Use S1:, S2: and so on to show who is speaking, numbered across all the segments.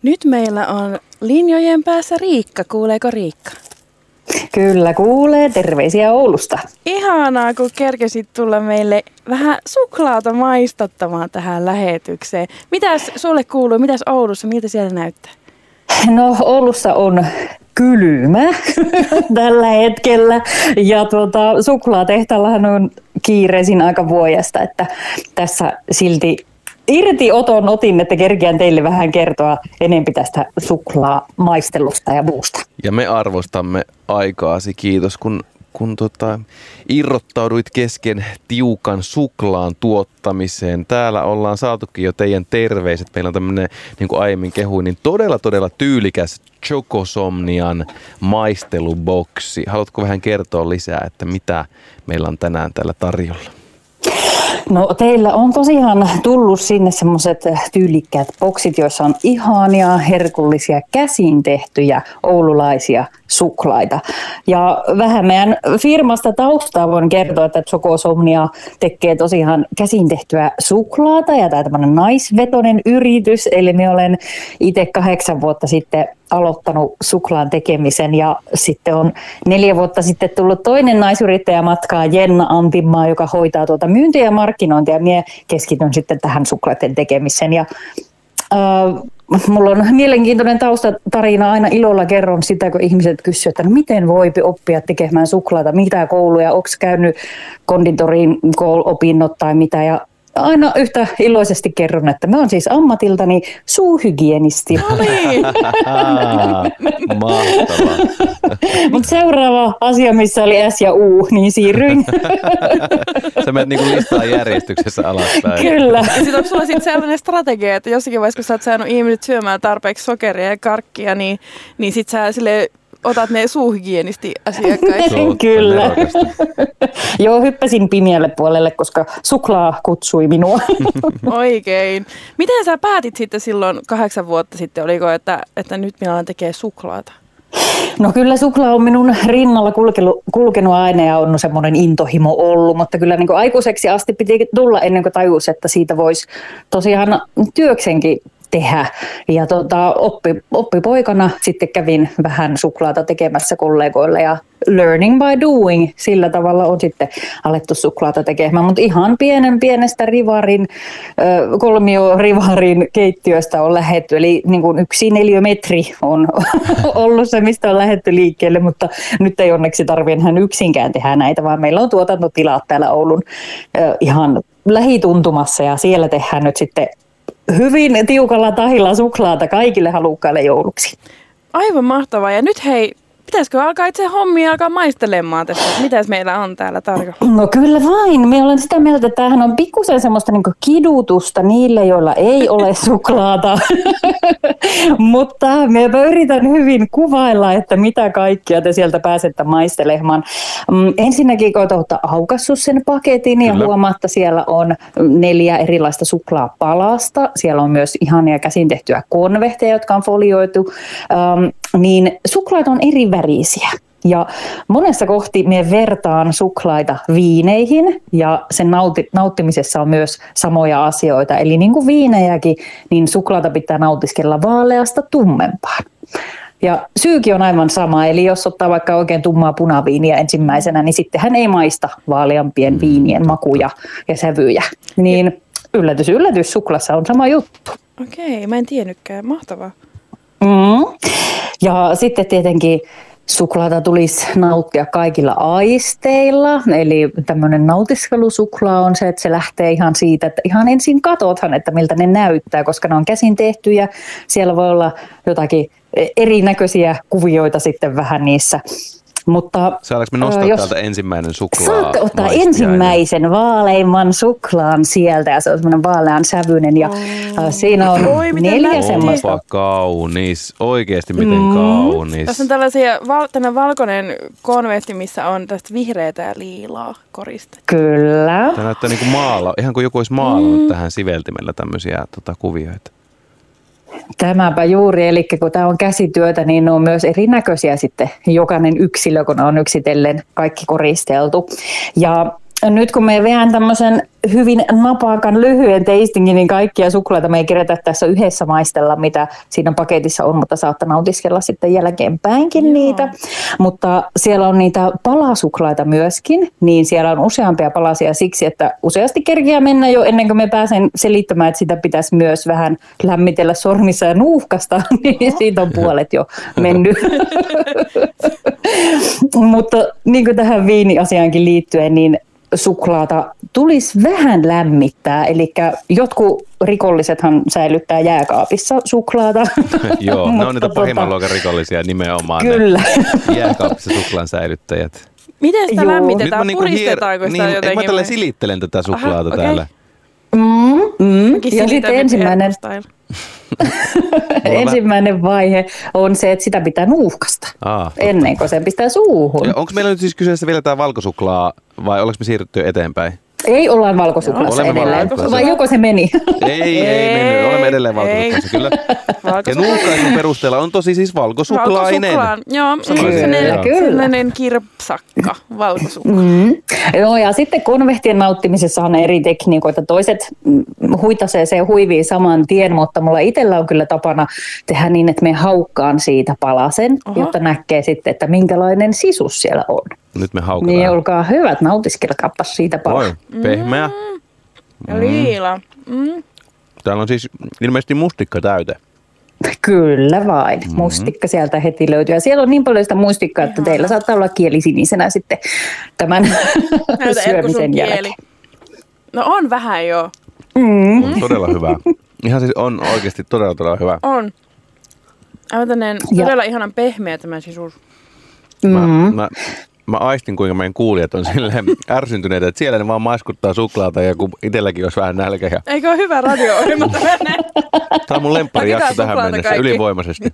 S1: Nyt meillä on linjojen päässä Riikka. Kuuleeko Riikka?
S2: Kyllä kuulee. Terveisiä Oulusta.
S1: Ihanaa, kun kerkesit tulla meille vähän suklaata maistattamaan tähän lähetykseen. Mitäs sulle kuuluu? Mitäs Oulussa? Miltä siellä näyttää?
S2: No Oulussa on kylmä tällä hetkellä ja suklaatehtaallahan on kiireisin aika vuodesta, että tässä silti otin, että kerkeän teille vähän kertoa enempi tästä suklaamaistelusta ja muusta.
S3: Ja me arvostamme aikaasi, kiitos kun irrottauduit kesken tiukan suklaan tuottamiseen. Täällä ollaan saatukin jo teidän terveiset. Meillä on tämmöinen, niin kuin aiemmin kehuin, niin todella tyylikäs Chocosomnian maisteluboksi. Haluatko vähän kertoa lisää, että mitä meillä on tänään täällä tarjolla?
S2: No teillä on tosiaan tullut sinne semmoiset tyylikkäät boksit, joissa on ihania, herkullisia, käsin tehtyjä oululaisia suklaita. Ja vähän meidän firmasta taustaa voin kertoa, että Chocosomnia tekee tosiaan käsin tehtyä suklaata ja tämä tämmöinen naisvetoinen yritys. Eli me olen itse 8 vuotta sitten aloittanut suklaan tekemisen ja sitten on 4 vuotta sitten tullut toinen naisyrittäjä matkaa, Jenna Antimaa, joka hoitaa myyntiä ja markkinointia ja minä keskityn sitten tähän suklaiden tekemiseen. Ja mulla on mielenkiintoinen taustatarina, aina ilolla kerron sitä, kun ihmiset kysyvät, että no miten voi oppia tekemään suklaata, mitä kouluja, onko käynyt konditorin opinnot tai mitä, ja aina yhtä iloisesti kerron, että mä oon siis ammatiltani suuhygienisti.
S1: No niin.
S3: Mahtavaa.
S2: Mutta seuraava asia, missä oli S ja U, niin siirryin.
S3: Sä menet niinku listaan järjestyksessä alaspäin.
S2: Kyllä.
S1: Ja sitten onko sulla sitten sellainen strategia, että jossakin vaiheessa, kun sä oot saanut ihmiset syömään tarpeeksi sokeria ja karkkia, niin sit sä silleen otat ne suuhygienisti-asiakkaiksi.
S2: Kyllä. Joo, hyppäsin pimeälle puolelle, koska suklaa kutsui minua.
S1: Oikein. Miten sä päätit sitten silloin 8 vuotta sitten, oliko, että nyt minä alan tekee suklaata?
S2: No kyllä suklaa on minun rinnalla kulkenut aina ja on semmoinen intohimo ollut, mutta kyllä niin kuin aikuiseksi asti piti tulla ennen kuin tajus, että siitä voisi tosiaan työksenkin tehdä. Ja oppipoikana sitten kävin vähän suklaata tekemässä kollegoille ja learning by doing, sillä tavalla on sitten alettu suklaata tekemään, mutta ihan pienestä kolmiorivarin keittiöstä on lähdetty, eli niin kuin 1 neliömetri on ollut se, mistä on lähdetty liikkeelle, mutta nyt ei onneksi tarvitse ihan yksinkään tehdä näitä, vaan meillä on tuotantotilat täällä Oulun ihan lähituntumassa ja siellä tehdään nyt sitten hyvin tiukalla tahilla suklaata kaikille halukkaille jouluksi.
S1: Aivan mahtavaa. Ja nyt hei, pitäisikö alkaa itse hommia alkaa maistelemaan tästä, että mitäs meillä on täällä tarjolla?
S2: No kyllä vain. Me olen sitä mieltä, että tämähän on pikkusen semmoista niin kuin kidutusta niille, joilla ei ole suklaata. Mutta minä yritän hyvin kuvailla, että mitä kaikkia te sieltä pääsette maistelemaan. Ensinnäkin kun olette aukaissut sen paketin ja huomaat, että siellä on 4 erilaista suklaapalasta. Siellä on myös ihania käsin tehtyä konvehteja, jotka on folioitu. Niin suklaat on eri värisiä. Ja monessa kohti me vertaan suklaita viineihin ja sen nauttimisessa on myös samoja asioita. Eli niin kuin viinejäkin, niin suklaata pitää nautiskella vaaleasta tummempaan. Ja syykin on aivan sama, eli jos ottaa vaikka oikein tummaa punaviiniä ensimmäisenä, niin sitten hän ei maista vaaleampien viinien makuja ja sävyjä. Niin yllätys, suklassa on sama juttu.
S1: Okei, mä en tiennytkään. Mahtavaa.
S2: Ja sitten tietenkin suklaata tulisi nauttia kaikilla aisteilla, eli tämmöinen nautiskelusuklaa on se, että se lähtee ihan siitä, että ihan ensin katsothan, että miltä ne näyttää, koska ne on käsin tehtyjä, siellä voi olla jotakin erinäköisiä kuvioita sitten vähän niissä. Mutta
S3: saadaanko me nostaa täältä ensimmäinen suklaa?
S2: Saatte ottaa ensimmäisen vaaleimman suklaan sieltä ja se on semmoinen vaalean sävyinen ja siinä on 4 semmoista.
S3: Onpa kaunis, oikeasti miten kaunis.
S1: Tässä on tällainen valkoinen konvehti, missä on tästä vihreätä ja liilaa koriste.
S2: Kyllä.
S3: Tämä näyttää niin kuin ihan kuin joku olisi maalannut tähän siveltimellä tämmöisiä kuvioita.
S2: Tämäpä juuri, eli kun tämä on käsityötä, niin ne on myös erinäköisiä sitten, jokainen yksilö, kun on yksitellen kaikki koristeltu. Ja Nyt kun me veän tämmöisen hyvin napakan lyhyen tastingin, niin kaikkia suklaita me ei kerätä tässä yhdessä maistella, mitä siinä paketissa on, mutta saattaa nautiskella sitten jälkeenpäinkin niitä. Mutta siellä on niitä palasuklaita myöskin, niin siellä on useampia palasia siksi, että useasti kerkiää mennä jo ennen kuin me pääsen selittämään, että sitä pitäisi myös vähän lämmitellä sormissa ja nuuhkasta, niin siitä on puolet jo mennyt. Mutta niin kuin tähän viiniasiaankin liittyen, niin suklaata tulisi vähän lämmittää, eli jotkut rikollisethan säilyttää jääkaapissa suklaata.
S3: Joo, ne on niitä pahimman luokan rikollisia nimenomaan.
S2: Kyllä.
S3: Ne jääkaapissa suklaan säilyttäjät.
S1: Miten sitä lämmitetään?
S3: Niinku
S1: Puristetaanko sitä jotenkin?
S3: Mä tällä silittelen tätä suklaata täällä.
S2: Ja sitten ensimmäinen vaihe on se, että sitä pitää nuuhkasta ennen kuin sen pistää suuhun.
S3: Onko meillä nyt siis kyseessä vielä tämä valkosuklaa vai ollaanko me siirrytty eteenpäin?
S2: Ei, ollaan valkosuklaassa edelleen. Vai joko se meni?
S3: Ei mennyt. Olemme edelleen valkosuklaassa, kyllä. Ja nuuhkaisun perusteella on tosi siis valkosuklainen.
S1: Joo, sellainen kirpsakka valkosukla.
S2: Joo, ja sitten konvehtien nauttimisessa on eri tekniikoita. Toiset huitasee se huivii saman tien, mutta mulla itsellä on kyllä tapana tehdä niin, että me haukkaan siitä palasen, jotta näkee sitten, että minkälainen sisus siellä on.
S3: Nyt me haukataan.
S2: Niin, olkaa hyvät, nautiskelkaapas siitä palaa.
S3: Oi, pehmeä.
S1: Ja liila.
S3: Täällä on siis ilmeisesti mustikka täyte.
S2: Kyllä vain. Mustikka sieltä heti löytyy. Ja siellä on niin paljon sitä mustikkaa, että teillä saattaa olla kieli sinisenä sitten tämän syömisen jälkeen.
S1: No on vähän jo.
S3: Todella hyvä. Ihan siis on oikeasti todella hyvä.
S1: On. Aivan todella ihanan pehmeä tämä sisus.
S3: Mä aistin, kuinka meidän kuulijat on silleen ärsyntyneitä, että siellä ne vaan maiskuttaa suklaata ja kun itselläkin olisi vähän nälkä.
S1: Eikö ole hyvä radio-ohjelma tämmöinen?
S3: Tämä on mun lempparijakso tähän mennessä, ylivoimaisesti.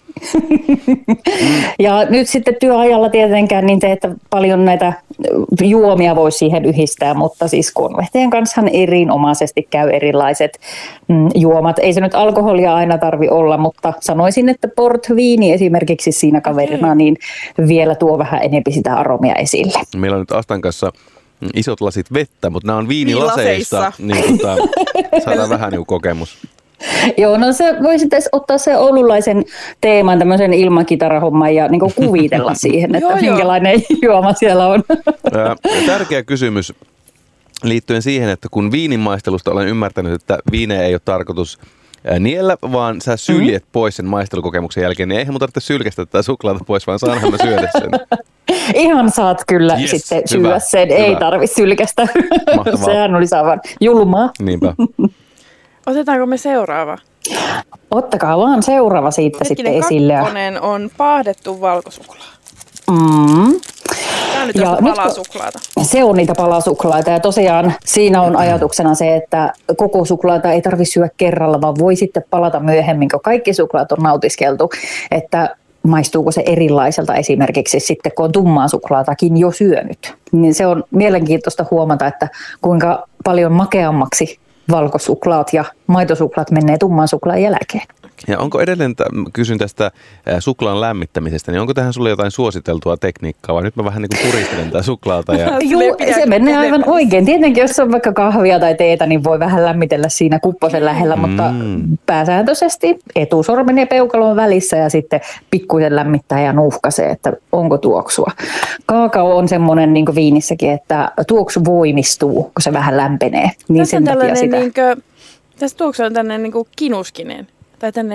S2: Ja nyt sitten työajalla tietenkään niin te, että paljon näitä juomia voi siihen yhdistää, mutta siis konvehtien kanssa erinomaisesti käy erilaiset juomat. Ei se nyt alkoholia aina tarvi olla, mutta sanoisin, että portviini esimerkiksi siinä kaverina niin vielä tuo vähän enemmän sitä aromia esille.
S3: Meillä on nyt Astan kanssa isot lasit vettä, mutta nämä on viinilaseissa, niin saadaan vähän niin kokemus.
S2: Joo, no se voisi ottaa se oululaisen teeman, tämmöisen ilmakitarahomman ja niin kuvitella siihen, että minkälainen juoma siellä on.
S3: Tärkeä kysymys liittyen siihen, että kun viinin maistelusta olen ymmärtänyt, että viinejä ei ole tarkoitus niellä, vaan sä syljet pois sen maistelukokemuksen jälkeen, niin eihän mun tarvitse sylkästä tätä suklaata pois, vaan saanhan mä syödä sen.
S2: Ihan saat kyllä sitten syödä sen, hyvä. Ei tarvitse sylkästä. Sehän olisi aivan julmaa.
S3: Niinpä.
S1: Otetaanko me seuraava?
S2: Ottakaa vaan seuraava siitä sitten esille.
S1: Kakkonen on paahdettu valkosuklaa. Tämä on nyt palasuklaata.
S2: Se on niitä palasuklaita ja tosiaan siinä on ajatuksena se, että koko suklaata ei tarvitse syödä kerralla, vaan voi sitten palata myöhemmin, kun kaikki suklaat on nautiskeltu, että maistuuko se erilaiselta esimerkiksi sitten, kun on tummaa suklaatakin jo syönyt. Niin se on mielenkiintoista huomata, että kuinka paljon makeammaksi valkosuklaat ja maitosuklaat menee tumman suklaan jälkeen.
S3: Ja onko edelleen, kysyn tästä suklaan lämmittämisestä, niin onko tähän sulle jotain suositeltua tekniikkaa, vai nyt mä vähän niin kuin puristelen tätä suklaata? Ja...
S2: Joo, se menee aivan oikein. Tietenkin, jos on vaikka kahvia tai teetä, niin voi vähän lämmitellä siinä kupposen lähellä, mutta pääsääntöisesti etusormen ja peukalon välissä ja sitten pikkuisen lämmittää ja nuuhkaisee, että onko tuoksua. Kaakao on semmoinen niin kuin viinissäkin, että tuoksu voimistuu, kun se vähän lämpenee. Niin sen takia sitä.
S1: Tässä tuoksu on tämmöinen niin kuin kinuskinen. Tai tänne.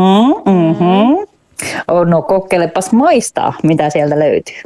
S2: No kokeilepas maistaa, mitä sieltä löytyy.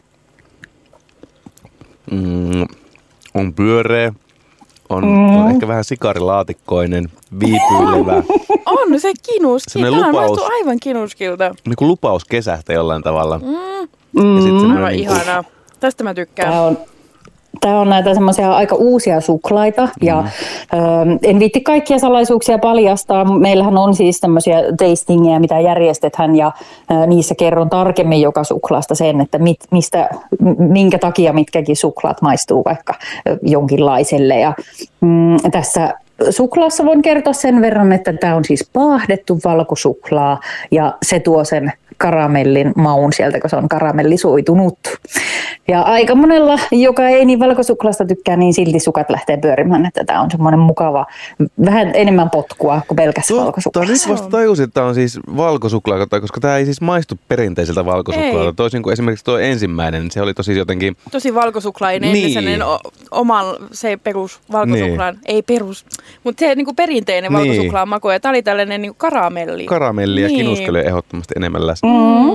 S3: On pyöreä, on ehkä vähän sikarilaatikkoinen, viipyilevä.
S1: On se kinuski. Tämä maistuu aivan kinuskilta.
S3: Niin kuin lupaus kesästä jollain tavalla.
S1: Aivan ihanaa. Tästä mä tykkään.
S2: Tämä on näitä semmoisia aika uusia suklaita ja en viitti kaikkia salaisuuksia paljastaa. Meillähän on siis tämmöisiä tastingeja, mitä järjestetään ja niissä kerron tarkemmin joka suklaasta sen, että minkä takia mitkäkin suklaat maistuu vaikka jonkinlaiselle. Ja tässä suklaassa voin kertoa sen verran, että tämä on siis paahdettu valkosuklaa ja se tuo sen karamellin maun sieltä, kun se on karamellisuitunut. Ja aika monella, joka ei niin valkosuklaasta tykkää, niin silti sukat lähtee pyörimään, että tämä on semmoinen mukava, vähän enemmän potkua kuin pelkässä valkosuklaassa.
S3: Nyt vasta tajusin, että tämä on siis valkosuklaa, koska tämä ei siis maistu perinteiseltä valkosuklaalta. Toisin kuin esimerkiksi tuo ensimmäinen, se oli tosi jotenkin...
S1: Tosi valkosuklainen, niin. Sellainen se perus valkosuklaan, niin. Ei perus, mutta se niinku perinteinen valkosuklaan maku, ja tämä oli tällainen niinku karamelli.
S3: Karamelli ja kinuskeli ehdottomasti enemmän läsnä.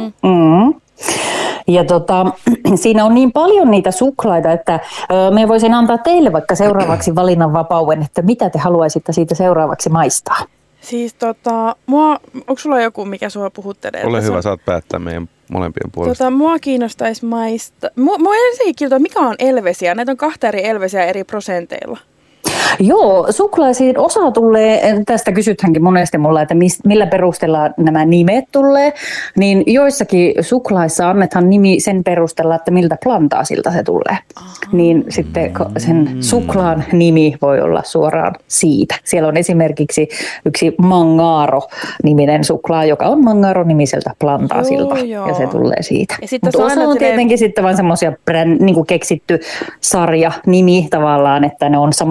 S2: Ja siinä on niin paljon niitä suklaita, että me voisin antaa teille vaikka seuraavaksi valinnanvapauden, että mitä te haluaisitte siitä seuraavaksi maistaa.
S1: Siis onko sulla joku, mikä sua puhuttelee?
S3: Ole hyvä, saat päättää meidän molempien puolesta.
S1: Mua kiinnostaisi maistaa. Mua ensin kiinnostaa, mikä on Elvesia. Näitä on 2 eri Elvesia eri prosenteilla.
S2: Joo, suklaisiin osa tulee, tästä kysytänkin monesti mulla, että millä perusteella nämä nimet tulee, niin joissakin suklaissa annetaan nimi sen perusteella, että miltä plantaasilta se tulee. Niin sitten sen suklaan nimi voi olla suoraan siitä. Siellä on esimerkiksi yksi Mangaro-niminen suklaa, joka on Mangaro-nimiseltä plantaasilta, ja se tulee siitä. Mutta osa on tietenkin sitten vain semmoisia niin keksitty sarja-nimi tavallaan, että ne on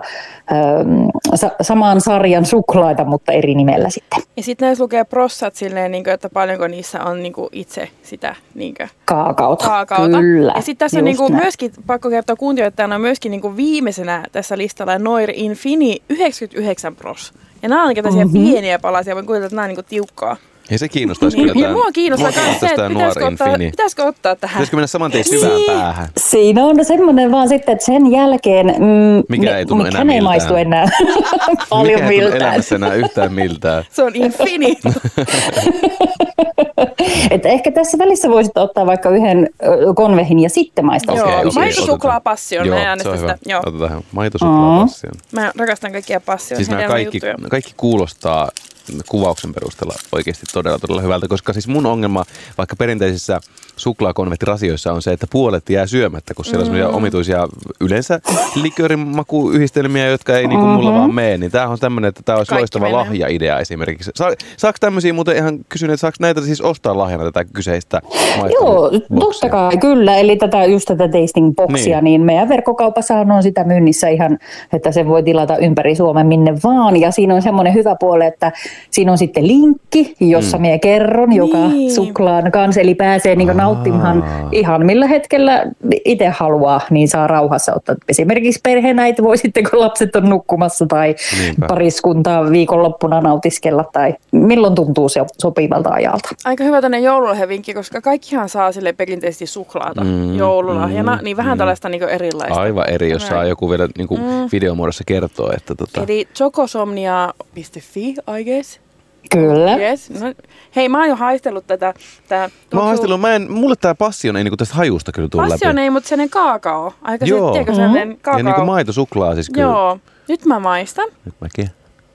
S2: saman sarjan suklaita, mutta eri nimellä sitten.
S1: Ja sitten näissä lukee prossat silleen, että paljonko niissä on sitä kaakaota.
S2: Kyllä.
S1: Ja sitten tässä on myöskin, pakko kertoa kuuntelijoille, että on myöskin viimeisenä tässä listalla Noir Infini 99%. Ja nämä on tällaisia pieniä palasia, voin kuvitella, että nämä on tiukkaa.
S3: Ja se kiinnostaisi kyllä.
S1: Ja mua kiinnostaa myös se, että pitäisikö ottaa tähän.
S3: Pitäisikö mennä saman tien syvään päähän?
S2: Siinä on semmoinen vaan sitten, että sen jälkeen
S3: mikä ei tunnu enää miltään.
S2: Ei maistu enää paljon miltään.
S3: Mikä ei tunnu elämässä enää yhtään miltään.
S1: Se on infinito.
S2: Että ehkä tässä välissä voisit ottaa vaikka yhden konvehin ja sitten maistaa.
S1: Joo, maitosuklaa passion.
S3: Joo, se on hyvä. Otetaan maitosuklaa passion.
S1: Mä rakastan kaikkia passion.
S3: Siis nämä kaikki kuulostaa kuvauksen perusteella oikeasti todella hyvältä, koska siis mun ongelma vaikka perinteisissä suklaakonvehtirasioissa on se, että puolet jää syömättä, kun siellä on sellaisia omituisia yleensä liköörimakuyhdistelmiä, jotka ei niinku mulla vaan mene, niin tämähän on tämmöinen, että tämä olisi loistava lahjaidea esimerkiksi. Saako tämmöisiä muuten ihan kysynyt, että saako näitä siis ostaa lahjana tätä kyseistä
S2: Joo, totta kai kyllä, eli tätä tasting boxia, niin meidän verkkokaupassa on sitä myynnissä ihan, että sen voi tilata ympäri Suomen minne vaan, ja siinä on semmoinen hyvä puoli, että siinä on sitten linkki, jossa minä kerron joka suklaan kanssa, eli pääsee niin nauttimaan ihan millä hetkellä itse haluaa, niin saa rauhassa ottaa. Esimerkiksi perheenäiti voi sitten, kun lapset on nukkumassa tai pariskuntaa viikonloppuna nautiskella tai milloin tuntuu se sopivalta ajalta.
S1: Aika hyvä tänne joululahjavinkki, koska kaikkihan saa sille perinteisesti suklaata joululahjana, niin vähän tällaista niin erilaista.
S3: Aivan eri, jos saa joku vielä niin videomuodossa kertoa. Että
S1: Eli chocosomnia.fi, I guess.
S2: Kyllä.
S1: Yes. No, hei, mä oon jo haistellut tätä.
S3: Mä oon haistellut, mulle tää passion ei niinku tästä hajusta kyllä tule läpi.
S1: Passion ei, mutta sellainen kaakao. Aika sellainen kaakao.
S3: Ja niinku maitosuklaa siis kyllä.
S1: Joo. Nyt mä maistan.
S3: Nyt mäkin.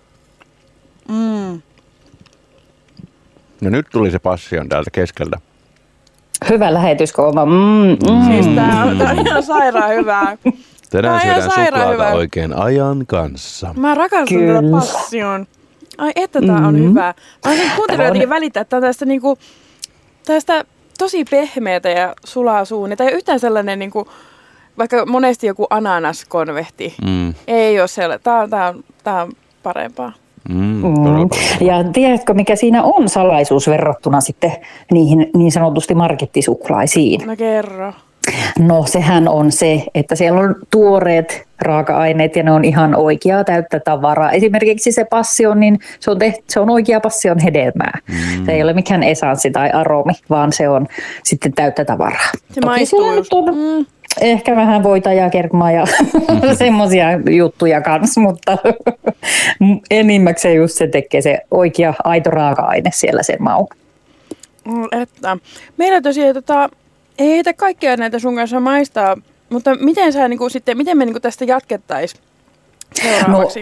S3: No nyt tuli se passion täältä keskeltä.
S2: Hyvä lähetyskooma.
S1: Siis tää on ihan sairaan hyvää.
S3: Tänään syödään suklaata oikein ajan kanssa.
S1: Mä rakastan tätä passion. Ai että tää on hyvä. Mä olisin kuuntelijoita jotenkin välittää, että tästä tästä tosi pehmeätä ja sulaa suun. Tai yhtään sellainen, vaikka monesti joku ananaskonvehti. Ei ole sellainen. Tää on parempaa.
S2: Ja tiedätkö, mikä siinä on salaisuus verrattuna sitten niihin niin sanotusti markettisuklaisiin?
S1: No kerro.
S2: No sehän on se, että siellä on tuoreet raaka-aineet ja ne on ihan oikeaa täyttä tavaraa. Esimerkiksi se passion, niin se on oikea passion hedelmää. Se ei ole mikään esanssi tai aromi, vaan se on sitten täyttä tavaraa.
S1: Se maistuu just.
S2: Ehkä vähän voita ja kermaa ja semmoisia juttuja kanssa, mutta enimmäkseen just se tekee se oikea aito raaka-aine siellä sen maun.
S1: Että. Meillä tosiaan ei heitä kaikkia näitä sun kanssa maistaa, mutta miten me tästä jatkettaisiin seuraavaksi?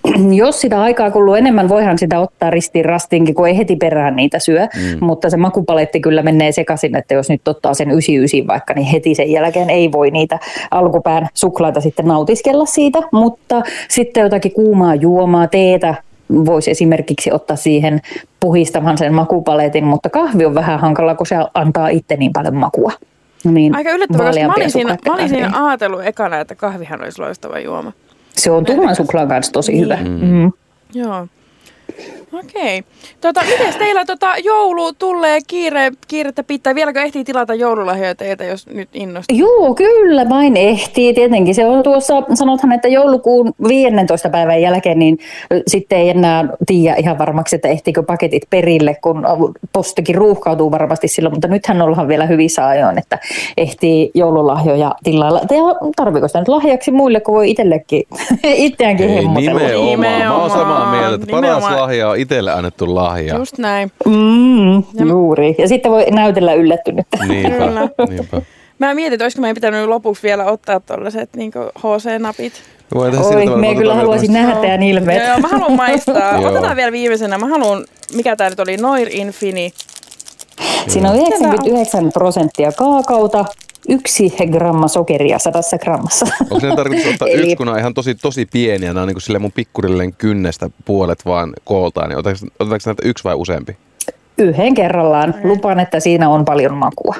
S2: jos sitä aikaa kuluu enemmän, voihan sitä ottaa ristiin rastinkin, kun ei heti perään niitä syö. Mutta se makupaletti kyllä menee sekaisin, että jos nyt ottaa sen 99 vaikka, niin heti sen jälkeen ei voi niitä alkupään suklaita sitten nautiskella siitä. Mutta sitten jotakin kuumaa juomaa, teetä voisi esimerkiksi ottaa siihen puhistamaan sen makupaletin, mutta kahvi on vähän hankala, kun se antaa itse niin paljon makua. Niin
S1: aika yllättävää, koska mä olin siinä ajatellut ekana, että kahvihan olisi loistava juoma.
S2: Se on tumman suklaan kanssa tosi hyvä.
S1: Joo. Okei. Miten teillä joulu tulee kiirettä pitää? Vieläkö ehtii tilata joululahjoja teiltä, jos nyt innostuu?
S2: Joo, kyllä vain ehtii. Tietenkin se on tuossa, sanothan, että joulukuun 15. päivän jälkeen, niin sitten ei enää tiedä ihan varmaksi, että ehtiikö paketit perille, kun postikin ruuhkautuu varmasti silloin, mutta nythän ollaan vielä hyvissä ajoin, että ehtii joululahjoja tilailla. Tarviiko sitä nyt lahjaksi muille, kun voi itsellekin itseäänkin hemmotella?
S3: Nimenomaan. Mä oon samaa mieltä, että paras lahja on itselle annettu lahja.
S1: Just näin.
S2: Juuri. Ja sitten voi näytellä yllättynyt.
S3: Niinpä.
S1: Mä mietin, että olisiko meidän pitänyt lopuksi vielä ottaa tollaset niin HC-napit.
S2: Me kyllä haluaisin nähdä teidän ilmeet.
S1: Joo, mä haluan maistaa. Otetaan vielä viimeisenä. Mä haluan, mikä tää nyt oli, Noir Infini.
S2: Siinä on 99% kaakaota, 1 gramma sokeria 100 grammassa.
S3: Onko ne tarkoitus ottaa yksi, kun on ihan tosi pieniä, nämä on niin kuin mun pikkurilleen kynnestä puolet vaan kooltaan, niin otetaanko näitä yksi vai useampi?
S2: Yhden kerrallaan. Lupaan, että siinä on paljon makua.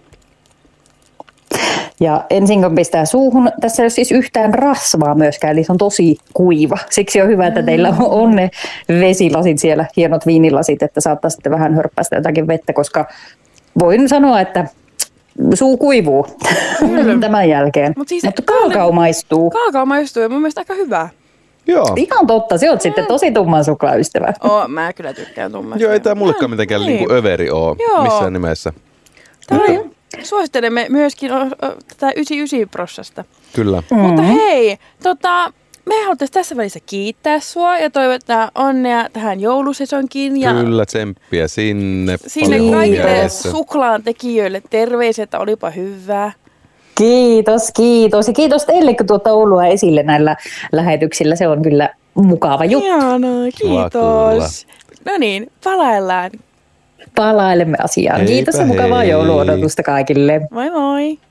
S2: Ja ensin kun pistää suuhun, tässä ei ole siis yhtään rasvaa myöskään, eli se on tosi kuiva. Siksi on hyvä, että teillä on ne vesilasit siellä, hienot viinilasit, että saattaa sitten vähän hörppäistä jotakin vettä, koska voin sanoa, että suu kuivuu tämän jälkeen. Mutta kaakao maistuu.
S1: Kaakao maistuu ja mun mielestä aika hyvä.
S3: Joo.
S2: Ihan totta, se on sitten tosi tumman suklaaystävä.
S1: Mä kyllä tykkään tummasta.
S3: Joo, ei tää mullekaan mitenkään niin överi oo missään nimessä.
S1: Suosittelemme myöskin tätä 99%.
S3: Kyllä.
S1: Mutta hei, me haluttaisiin tässä välissä kiittää sua ja toivottaa onnea tähän joulusesonkiin. Ja
S3: kyllä, tsemppiä sinne
S1: kaikille suklaan tekijöille terveisiä, että olipa hyvää.
S2: Kiitos. Ja kiitos teille, kun tuota Oulua esille näillä lähetyksillä. Se on kyllä mukava juttu.
S1: Ihanaa, kiitos. No niin, palaillaan.
S2: Palailemme asiaan. Kiitos ja mukavaa jouluodotusta kaikille.
S1: Moi moi.